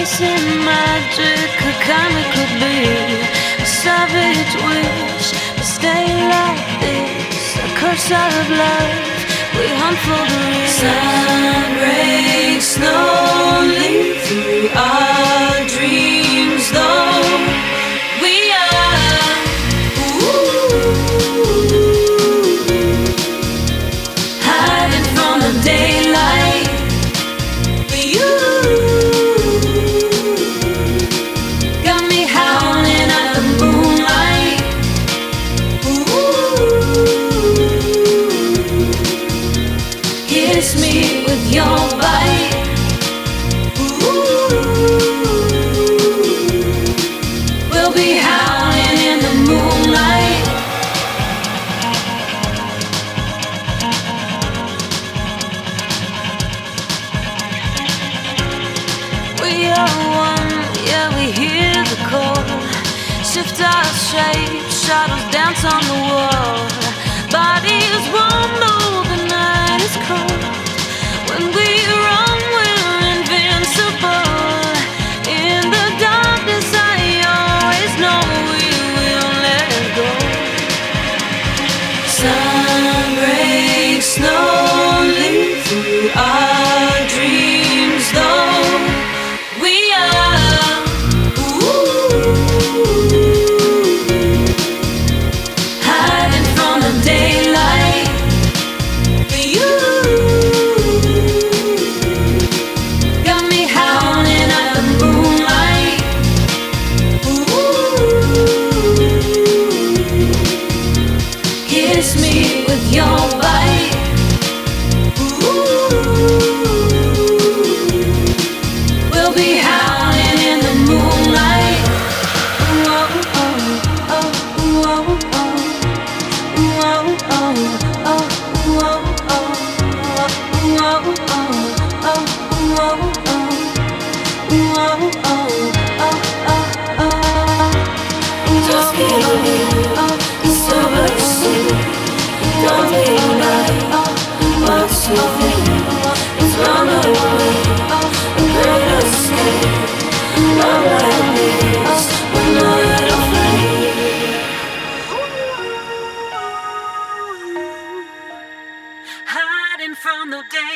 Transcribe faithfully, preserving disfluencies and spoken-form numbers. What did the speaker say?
chasing magic, a kind of could be a savage wish to stay like this, a curse of love. We hunt for the real. Sun breaks slowly through our dreams, though we are ooh, hiding from the daylight. For you got me howling at the moonlight. Ooh, kiss me with your bite. Ooh, we'll be howling in the moonlight. We are one, yeah, we hear the call. Shift our shape, shadows dance on the wall. Bodies warm though the night is cold. When we run, we're invincible. In the darkness, I always know we will let go. Sun breaks slowly through our dreams, though we are ooh, hiding from the daylight. For you got me howling at the moonlight. Ooh, kiss me with your bite. Ooh, we'll be howling in the moonlight. Whoa, oh, oh, whoa, oh. Whoa, oh, oh, whoa, oh. Whoa, oh, oh, whoa, oh. Whoa, oh, oh, oh, oh. Just get away, it's so very soon. Don't be alive, what's your thing? It's run away, a great escape. Love like this, we're not afraid. Hiding from the day.